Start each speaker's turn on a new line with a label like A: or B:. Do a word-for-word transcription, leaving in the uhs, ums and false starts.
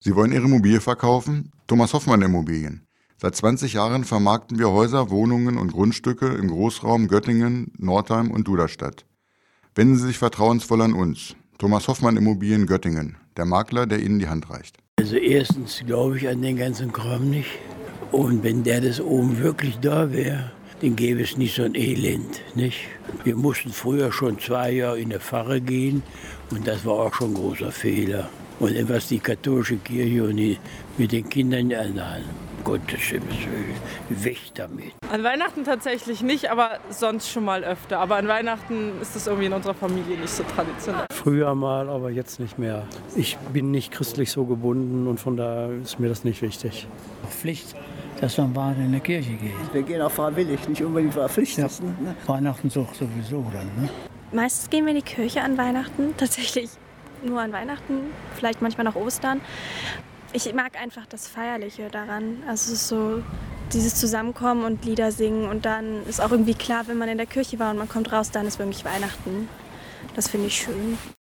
A: Sie wollen Ihre Immobilie verkaufen? Thomas Hoffmann Immobilien. Seit zwanzig Jahren vermarkten wir Häuser, Wohnungen und Grundstücke im Großraum Göttingen, Nordheim und Duderstadt. Wenden Sie sich vertrauensvoll an uns. Thomas Hoffmann Immobilien Göttingen, der Makler, der Ihnen die Hand reicht.
B: Also erstens glaube ich an den ganzen Kram nicht. Und wenn der das oben wirklich da wäre, dann gäbe es nicht so ein Elend, nicht? Wir mussten früher schon zwei Jahre in der Pfarre gehen und das war auch schon ein großer Fehler. Und dann was die katholische Kirche und die, mit den Kindern, ja, nein, Gottes Himmels Willen, weg damit.
C: An Weihnachten tatsächlich nicht, aber sonst schon mal öfter. Aber an Weihnachten ist das irgendwie in unserer Familie nicht so traditionell.
D: Früher mal, aber jetzt nicht mehr. Ich bin nicht christlich so gebunden und von daher ist mir das nicht wichtig.
E: Pflicht, dass man Weihnachten in die Kirche geht.
F: Wir gehen auch freiwillig, nicht unbedingt verpflichtet.
E: Ja. Ne? Weihnachten so, sowieso dann. Ne?
G: Meistens gehen wir in die Kirche an Weihnachten, tatsächlich nur an Weihnachten, vielleicht manchmal noch Ostern. Ich mag einfach das Feierliche daran, also es ist so dieses Zusammenkommen und Lieder singen und dann ist auch irgendwie klar, wenn man in der Kirche war und man kommt raus, dann ist wirklich Weihnachten. Das finde ich schön.